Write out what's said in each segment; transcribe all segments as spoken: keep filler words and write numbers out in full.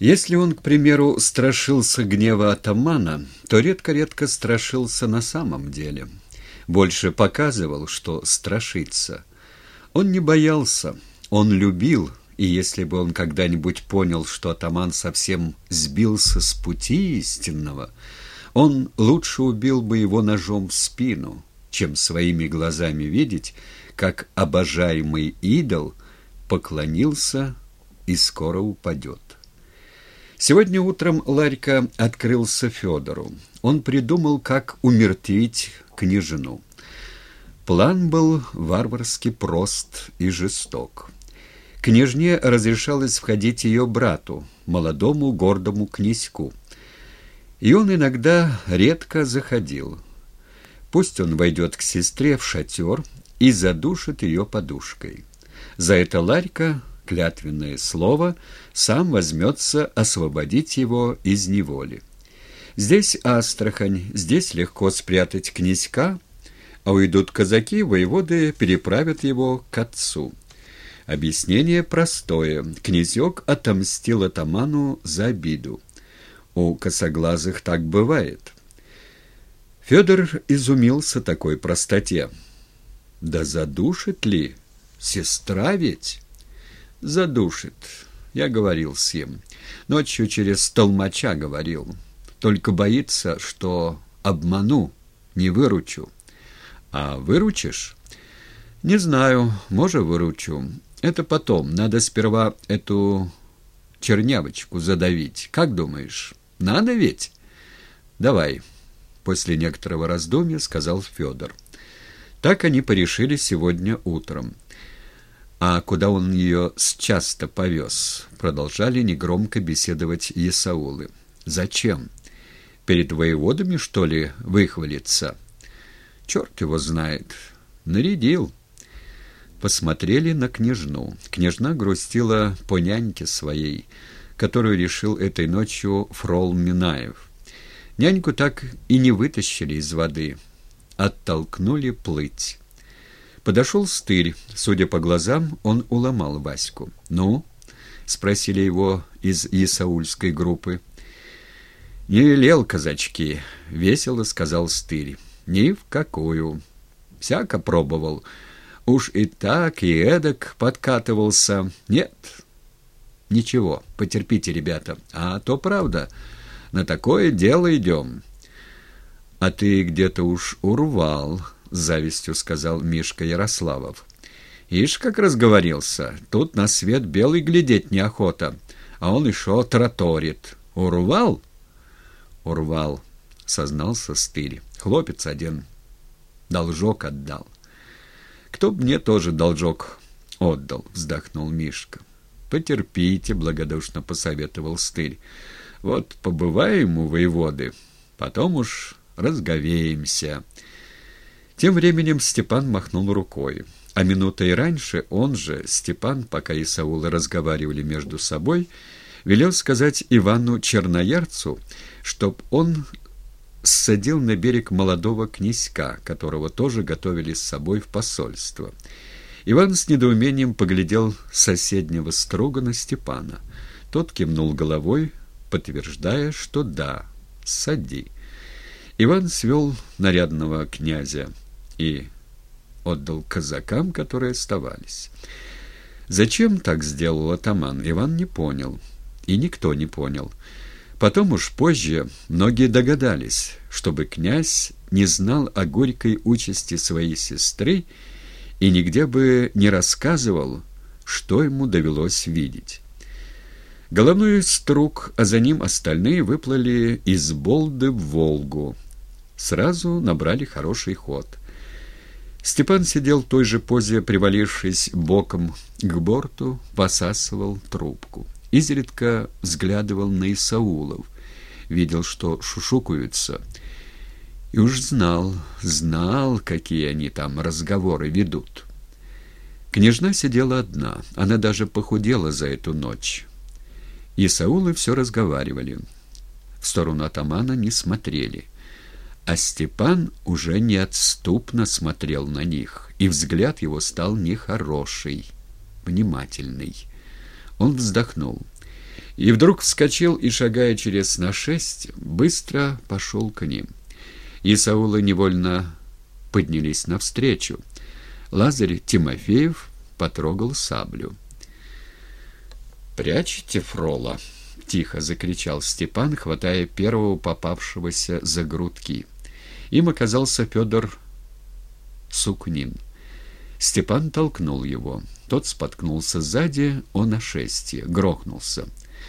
Если он, к примеру, страшился гнева атамана, то редко-редко страшился на самом деле. Больше показывал, что страшится. Он не боялся, он любил, и если бы он когда-нибудь понял, что атаман совсем сбился с пути истинного, он лучше убил бы его ножом в спину, чем своими глазами видеть, как обожаемый идол поклонился и скоро упадет. Сегодня утром Ларька открылся Федору. Он придумал, как умертвить княжну. План был варварски прост и жесток. Княжне разрешалось входить ее брату, молодому гордому князьку. И он иногда редко заходил. Пусть он войдет к сестре в шатер и задушит ее подушкой. За это Ларька, клятвенное слово, сам возьмется освободить его из неволи. Здесь Астрахань, здесь легко спрятать князька, а уйдут казаки, воеводы переправят его к отцу. Объяснение простое. Князек отомстил атаману за обиду. У косоглазых так бывает. Федор изумился такой простоте. Да задушит ли? Сестра ведь? Задушит. Я говорил с ним. Ночью через толмача говорил. Только боится, что обману, не выручу. А выручишь? Не знаю, может, выручу. Это потом. Надо сперва эту чернявочку задавить. Как думаешь? Надо ведь? Давай. После некоторого раздумья сказал Федор. Так они порешили сегодня утром. А куда он ее счаста повез? Продолжали негромко беседовать есаулы. Зачем? Перед воеводами, что ли, выхвалиться? Черт его знает. Нарядил. Посмотрели на княжну. Княжна грустила по няньке своей, которую решил этой ночью фрол Минаев. Няньку так и не вытащили из воды. Оттолкнули плыть. Подошел Стырь. Судя по глазам, он уломал Ваську. «Ну?» — спросили его из есаульской группы. «Не велел, казачки», — весело сказал Стырь. «Ни в какую. Всяко пробовал. Уж и так, и эдак подкатывался. Нет. Ничего, потерпите, ребята. А то правда, на такое дело идем». «А ты где-то уж урвал», — с завистью сказал Мишка Ярославов. «Ишь, как разговорился. Тут на свет белый глядеть неохота, а он еще тараторит. Урвал?» «Урвал», — сознался Стырь. «Хлопец один. Должок отдал». «Кто б мне тоже должок отдал», — вздохнул Мишка. «Потерпите», — благодушно посоветовал Стырь. «Вот побываем у воеводы, потом уж разговеемся». Тем временем Степан махнул рукой. А минутой раньше он же, Степан, пока есаулы разговаривали между собой, велел сказать Ивану Черноярцу, чтоб он ссадил на берег молодого князька, которого тоже готовили с собой в посольство. Иван с недоумением поглядел с соседнего струга на Степана. Тот кивнул головой, подтверждая, что да, ссади. Иван свел нарядного князя и отдал казакам, которые оставались. Зачем так сделал атаман, Иван не понял, и никто не понял. Потом уж позже многие догадались, чтобы князь не знал о горькой участи своей сестры и нигде бы не рассказывал, что ему довелось видеть. Головной струг, а за ним остальные выплыли из Болды в Волгу. Сразу набрали хороший ход. Степан сидел в той же позе, привалившись боком к борту, посасывал трубку. Изредка взглядывал на исаулов, видел, что шушукаются, и уж знал, знал, какие они там разговоры ведут. Княжна сидела одна, она даже похудела за эту ночь. Исаулы все разговаривали, в сторону атамана не смотрели. А Степан уже неотступно смотрел на них, и взгляд его стал нехороший, внимательный. Он вздохнул. И вдруг вскочил и, шагая через нашесть, быстро пошел к ним. Исаула невольно поднялись навстречу. Лазарь Тимофеев потрогал саблю. «Прячьте, Фрола!» — тихо закричал Степан, хватая первого попавшегося за грудки. Им оказался Федор Сукнин. Степан толкнул его. Тот споткнулся сзади о нашествие, грохнулся.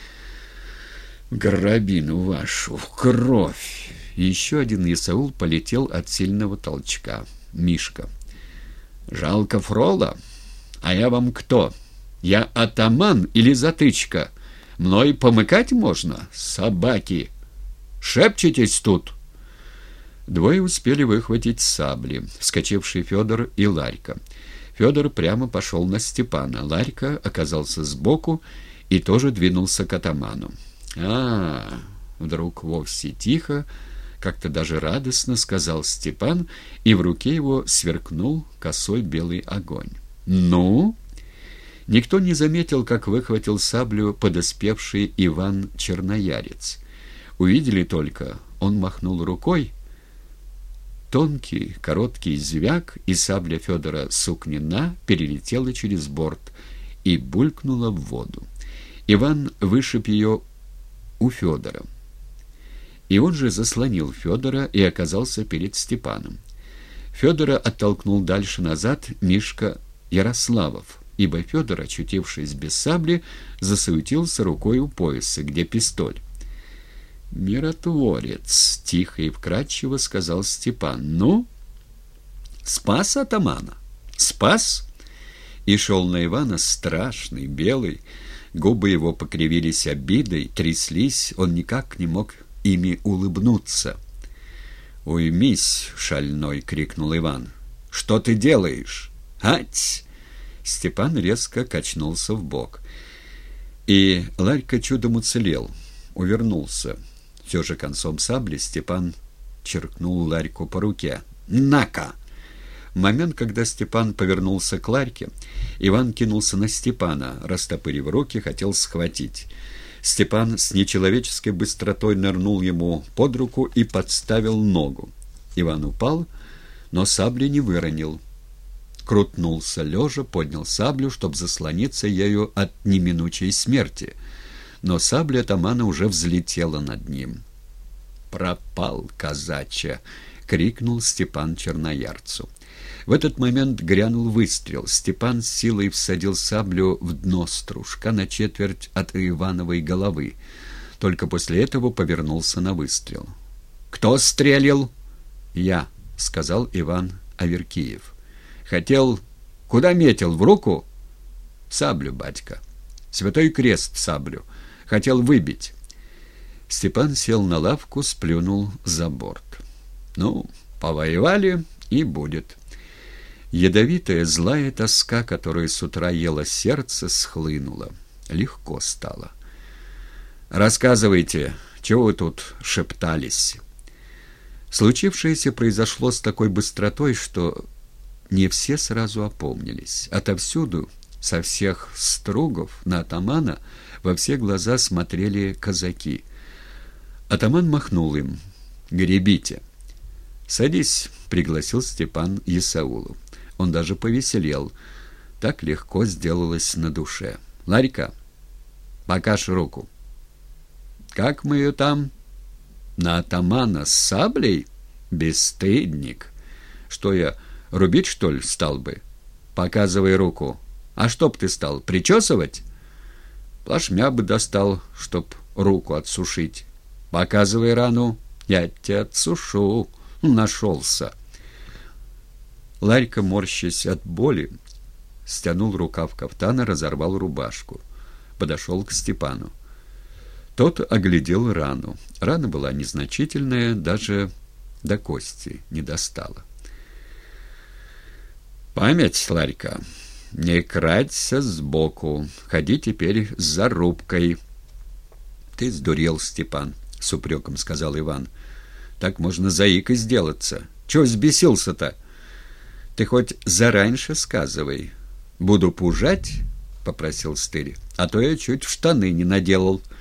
«В гробину вашу, в кровь!» Еще один Исаул полетел от сильного толчка. Мишка. «Жалко Фрола? А я вам кто? Я атаман или затычка? Мной помыкать можно? Собаки! Шепчетесь тут!» Двое успели выхватить сабли, вскочивший Федор и Ларька. Федор прямо пошел на Степана. Ларька оказался сбоку и тоже двинулся к атаману. «А, вдруг вовсе тихо, как-то даже радостно сказал Степан, и в руке его сверкнул косой белый огонь. «Ну?» Никто не заметил, как выхватил саблю подоспевший Иван Черноярец. Увидели только, он махнул рукой. Тонкий, короткий звяк, и сабля Федора Сукнина перелетела через борт и булькнула в воду. Иван вышиб ее у Федора. И он же заслонил Федора и оказался перед Степаном. Федора оттолкнул дальше назад Мишка Ярославов, ибо Федор, очутившись без сабли, засуетился рукой у пояса, где пистоль. «Миротворец!» — тихо и вкратчиво сказал Степан. «Ну, спас атамана? Спас?» И шел на Ивана страшный, белый. Губы его покривились обидой, тряслись, он никак не мог ими улыбнуться. «Уймись, шальной!» — крикнул Иван. «Что ты делаешь? Ать!» Степан резко качнулся вбок. И Ларька чудом уцелел, увернулся. Все же концом сабли Степан черкнул Ларьку по руке. «На-ка!» В момент, когда Степан повернулся к Ларьке, Иван кинулся на Степана, растопырив руки, хотел схватить. Степан с нечеловеческой быстротой нырнул ему под руку и подставил ногу. Иван упал, но сабли не выронил. Крутнулся лежа, поднял саблю, чтобы заслониться ею от неминучей смерти. Но сабля атамана уже взлетела над ним. «Пропал, казачья!» — крикнул Степан Черноярцу. В этот момент грянул выстрел. Степан с силой всадил саблю в дно стружка на четверть от Ивановой головы. Только после этого повернулся на выстрел. «Кто стрелил?» «Я», — сказал Иван Аверкиев. «Хотел... Куда метил? В руку?» «Саблю, батька. Святой крест саблю. Хотел выбить». Степан сел на лавку, сплюнул за борт. «Ну, повоевали, и будет». Ядовитая, злая тоска, которая с утра ела сердце, схлынула. Легко стало. «Рассказывайте, чего вы тут шептались?» Случившееся произошло с такой быстротой, что не все сразу опомнились. Отовсюду, со всех стругов на атамана, во все глаза смотрели казаки. Атаман махнул им. «Гребите!» «Садись», — пригласил Степан Исаулу. Он даже повеселел. Так легко сделалось на душе. «Ларька, покажь руку». «Как мы ее там?» «На атамана с саблей? Бесстыдник! Что я, рубить, что ли, стал бы? Показывай руку. А что б ты стал, причесывать?» «Плашмя бы достал, чтоб руку отсушить. Показывай рану, я тебя отсушу». Нашелся. Ларька, морщась от боли, стянул рукав кафтана, разорвал рубашку. Подошел к Степану. Тот оглядел рану. Рана была незначительная, даже до кости не достала. «Память, Ларька, не краться сбоку. Ходи теперь с зарубкой». «Ты сдурел, Степан», — с упреком сказал Иван. «Так можно заикой сделаться. Чего взбесился-то? Ты хоть зараньше сказывай. Буду пужать?» — попросил Стырь. «А то я чуть в штаны не наделал».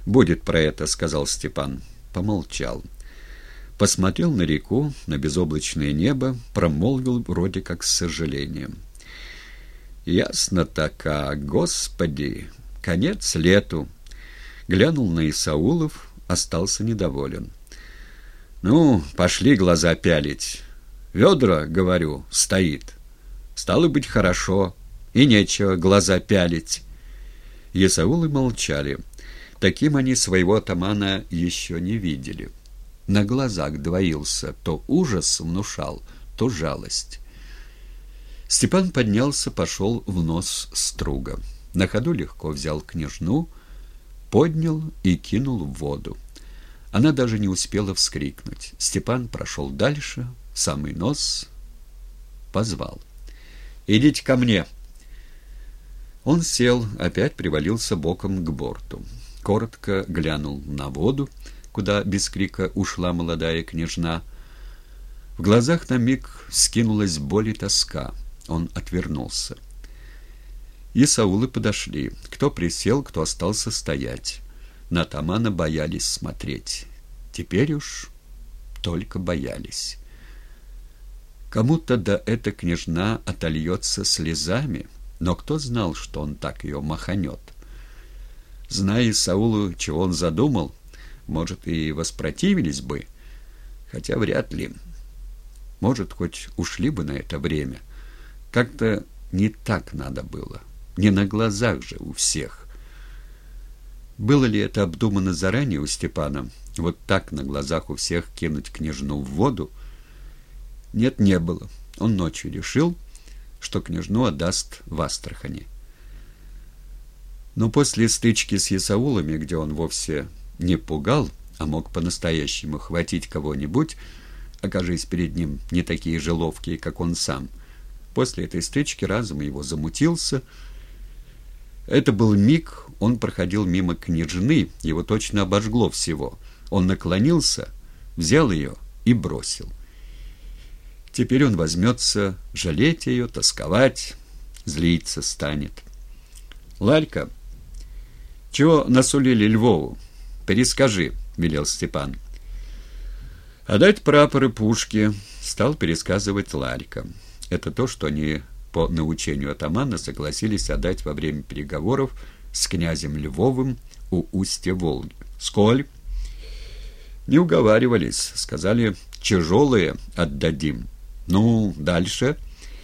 «Будет про это», — сказал Степан. Помолчал. Посмотрел на реку, на безоблачное небо, промолвил вроде как с сожалением. «Ясно так, а, Господи, конец лету!» Глянул на Исаулов, остался недоволен. «Ну, пошли глаза пялить. Ведра, говорю, стоит. Стало быть, хорошо, и нечего глаза пялить». Исаулы молчали. Таким они своего атамана еще не видели. На глазах двоился, то ужас внушал, то жалость. Степан поднялся, пошел в нос струга. На ходу легко взял княжну, поднял и кинул в воду. Она даже не успела вскрикнуть. Степан прошел дальше, в самый нос, позвал. «Идите ко мне!» Он сел, опять привалился боком к борту. Коротко глянул на воду, куда без крика ушла молодая княжна. В глазах на миг скинулась боль и тоска. Он отвернулся. Исаулы подошли. Кто присел, кто остался стоять. На атамана боялись смотреть. Теперь уж только боялись. Кому-то да эта княжна отольется слезами, но кто знал, что он так ее маханет? Зная Исаулу, чего он задумал, может, и воспротивились бы, хотя вряд ли. Может, хоть ушли бы на это время. Как-то не так надо было. Не на глазах же у всех. Было ли это обдумано заранее у Степана? Вот так на глазах у всех кинуть княжну в воду? Нет, не было. Он ночью решил, что княжну отдаст в Астрахани. Но после стычки с Исаулами, где он вовсе не пугал, а мог по-настоящему хватить кого-нибудь, окажись перед ним не такие же ловкие, как он сам, после этой стычки разум его замутился. Это был миг, он проходил мимо княжны, его точно обожгло всего. Он наклонился, взял ее и бросил. Теперь он возьмется жалеть ее, тосковать, злиться станет. «Ларька, чего насулили Львову? Перескажи», — велел Степан. «Отдать прапоры, пушки», — стал пересказывать Ларька. Это то, что они по научению атамана согласились отдать во время переговоров с князем Львовым у устья Волги. «Сколь?» «Не уговаривались, сказали, тяжелые отдадим. Ну, дальше?»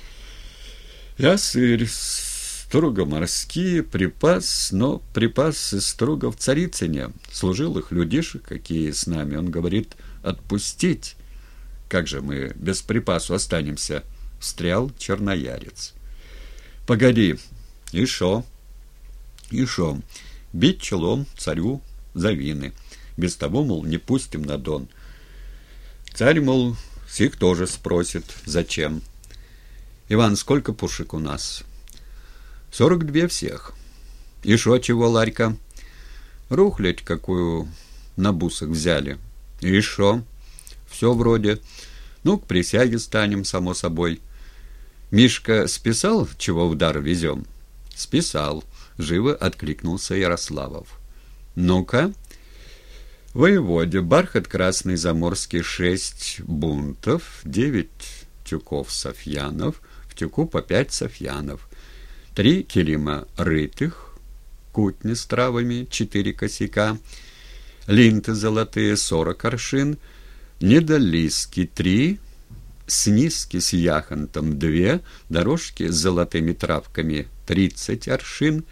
«Ясырь, струга морские, припас, но припас из струга в Царицыне. Служилых людишек, какие с нами, он говорит, отпустить. Как же мы без припасу останемся?» — встрял черноярец. «Погоди, и шо?» «И шо? Бить челом царю за вины. Без того, мол, не пустим на Дон. Царь, мол, сих тоже спросит, зачем. Иван, сколько пушек у нас?» «Сорок две всех». «И шо чего, Ларька?» «Рухлядь какую на бусах взяли». «И шо?» «Все вроде. Ну, к присяге станем, само собой». «Мишка списал, чего в дар везем?» «Списал», — живо откликнулся Ярославов. «Ну-ка». «Воеводе, бархат красный заморский шесть бунтов, девять тюков софьянов, в тюку по пять софьянов, три килима рытых, кутни с травами, четыре косяка, линты золотые, сорок аршин, недолиски три, снизки с яхонтом две, дорожки с золотыми травками тридцать аршин,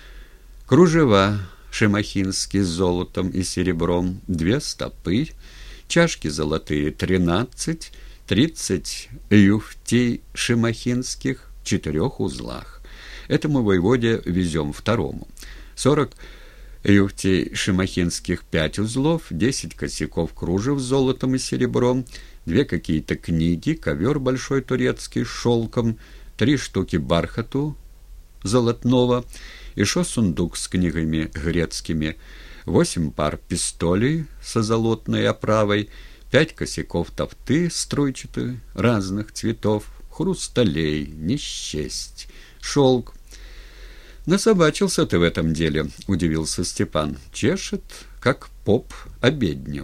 кружева шемахинские с золотом и серебром две стопы, чашки золотые тринадцать, тридцать юфтей шемахинских в четырех узлах. Этому воеводе везем второму. Сорок юфтей шемахинских пять узлов, десять косяков кружев с золотом и серебром, две какие-то книги, ковер большой турецкий с шелком, три штуки бархату золотного, еще сундук с книгами грецкими, восемь пар пистолей со золотной оправой, пять косяков тофты струйчатой разных цветов, хрусталей, не счесть, шелк. «Насобачился ты в этом деле», — удивился Степан. «Чешет, как поп обедню».